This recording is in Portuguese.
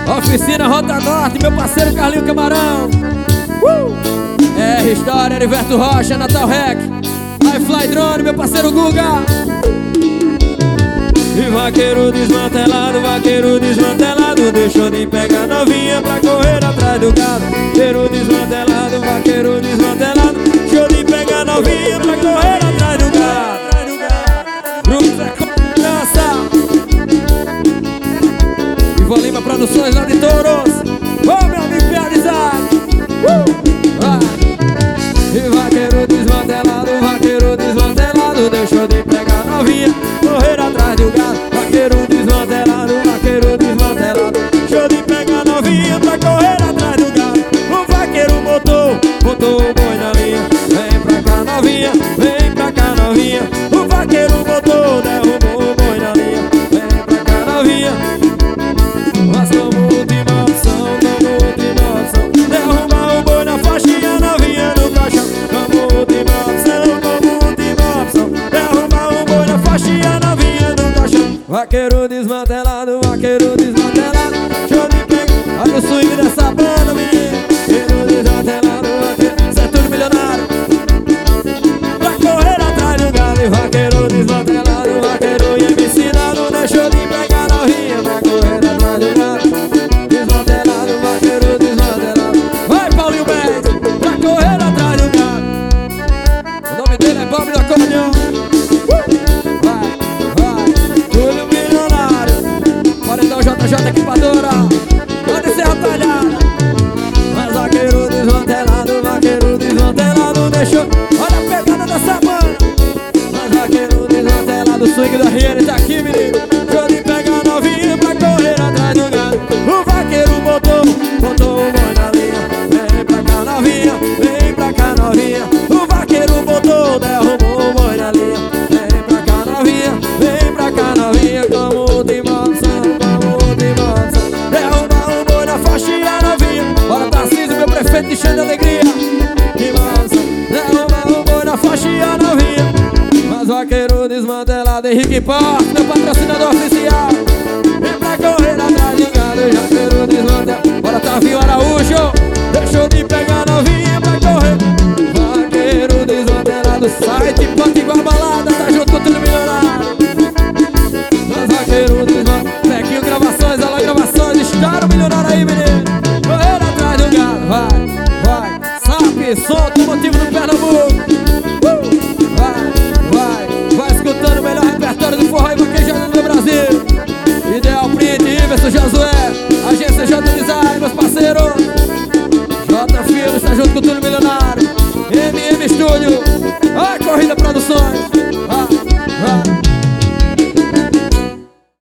Oficina Rota Norte, meu parceiro Carlinho Camarão. R História, Heriberto Rocha, Natal Rec. Vai Fly Drone, meu parceiro Guga. E vaqueiro desmantelado, deixou de pegar novinha pra correr atrás do gado. Vaqueiro desmantelado, deixou de pegar novinha pra correr atrás do gado. Grupo é Confiança. Ivo Lima Produções lá de Touros. Ô meu amigo Piadizado. E vaqueiro desmantelado, deixou de pegar novinha, correr atrás do gado. Vaqueiro desmantelado, deixou de pegar novinha pra correr atrás do gado. O vaqueiro botou o boi na linha. Vem pra cá novinha, vem pra cá novinha. O vaqueiro derrubou o boi na linha. Vem pra cá novinha. Mas como última opção, derrubar o boi na faixa e a novinha no caixão. Como última opção, derrubar o boi na faixa e a novinha no caixão. Vaqueiro desmantelado, show de pegar. Olha o swing dessa banda, menino. Vaqueiro desmantelado, Cê é tudo milionário. pra correr atrás do gado. E vaqueiro desmantelado, vaqueiro ia me ensinado, deixou de pegar novinha pra correr atrás do gado. Desmantelado, vaqueiro desmantelado, Vai Paulinho Bento, pra correr atrás do gado. o nome dele é Bob do Acordeão. Vai, Túlio milionário. Paredão JJ Equipadora. Pode ser atalhada. Mas vaqueiro desmantelado, deixou. Olha a pegada dessa banda. Mas vaqueiro desmantelado, O swing da Riene tá aqui, menino. deixou de pegar novinha pra correr atrás do gado. O vaqueiro botou o boi na linha. Vem pra cá novinha, vem pra cá novinha. O vaqueiro derrubou o boi na linha. Vem pra cá novinha, como última opção, derrubar o boi na faixa e a novinha. Bora Tarcísio, meu prefeito de cheio de alegria. Derrubar o boi na faixa e a novinha. Mas vaqueiro desmantelado, Henrique Porto, meu patrocinador oficial. Vem pra correr atrás do gado, vaqueiro desmantelado. Bora Tavinho Araújo. Deixou de pegar novinha pra correr. Vaqueiro desmantelado, Sai de ponta igual a balada, tá junto com tudo milionário. mas vaqueiro desmantelado. Pequinho Gravações, alô Gravações, estoura o milionário aí, menino. Correr atrás do gado. Vai, sabe, solta o motivo do Pernambuco. Vai escutando o melhor repertório do forró e vaquejado do Brasil. Ideal Print, Iverson, Josué, Agência J Design, meus parceiros. J Filmes, tá junto com tudo milionário. MM Studio, Corrida Produções.